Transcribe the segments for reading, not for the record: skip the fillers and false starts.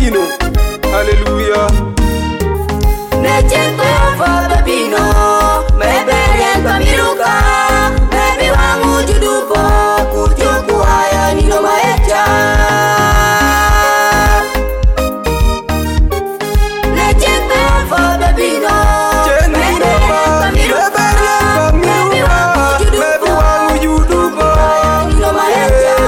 babino. Hallelujah. Nechen kwa babino, meberian pamiruka, mebi wangu judupo, kujuku haya nino maecha. Nechen kwa babino, meberian pamiruka, mebi wangu judupo, nino maecha.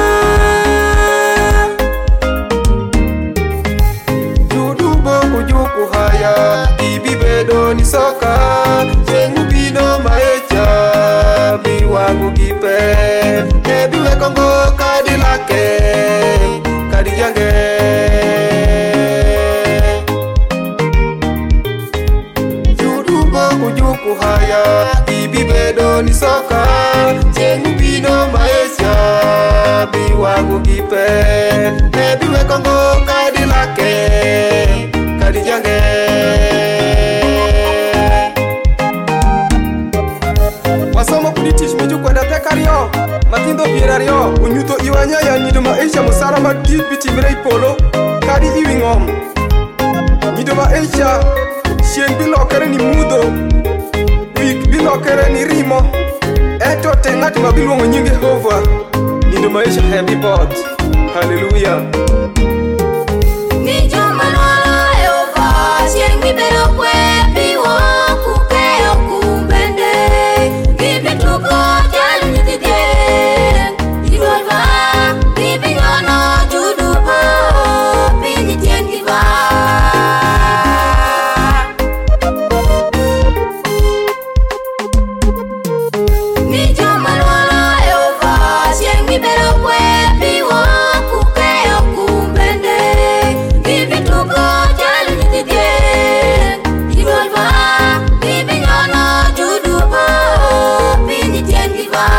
Judupo kujuku haya, ibibedo ni soka, jengu bino maecha, biwangu gipe, ebiwe kongo kadi lake, kadi jange. Judupo kujuku haya, ibibedo ni soka, jengu bino maecha, biwangu gipe, ebiwe kongo kadi lake, kadi jange. Wasomo kunitish meju kwenda pekario, matindo pierario, unyuto iwanya ya nido maisha musara madid bitimire ipolo, kadi iwingom. Nido maisha, shien bilokere ni mudo, wik bilokere ni rimo, eto tengati mabilwongo nyinge hova. Nido maisha heavy bot. Hallelujah. Ni juma lola Yehova, shien gibero kwe biwo kukeo kumbende. Gibi tuko jalu nitidye, jidolva, gibi nyono judupo, pini tiengi ba. Ni juma lola Yehova, shien gibero kwe biwo kukeo kumbende. Gibi tuko jalu nitidye, jidolva, gibi nyono judupo, pini tiengi ba.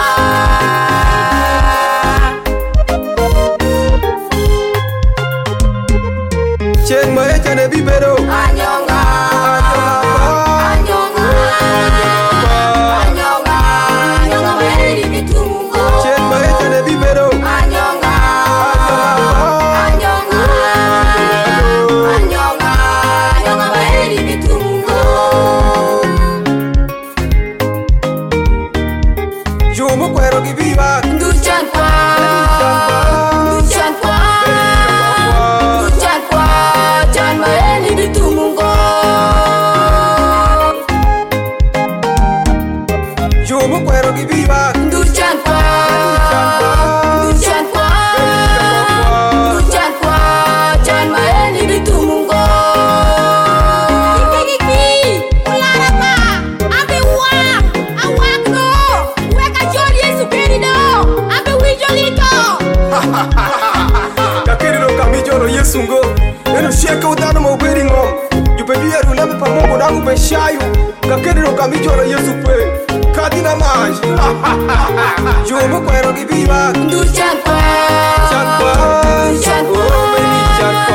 Cheng maecha ne bibero. Anyonga, anyonga, anyonga, anyonga weli bitungo. Cheng maecha ne bibero. Anyonga, anyonga, anyonga, anyonga weli bitungo. Jomo kwero gibiwa. Nduchan kwa, nduchan kwa, nduchan kwa, chan weli bitungo. Jomo kwero gibiwa. Nduchan kwa, nduchan kwa, nduchan kwa, chan weli bitungo. Ikikiki, ularapa, abe wang, awakno, weka joli Yesu kerido, abe wijolito. Kakiri lo kamijolo yesungo. Eno sheka udano mo beri ngom. Yupebi eru lebe pa Mungu nangu beshayu. Kakiri lo kamijolo Yesu pe. Kadina maj. Jomo kwero gibiwa. Nduchan kwa, Chakwa. nduchan kwa, Oh, baby, chakwa.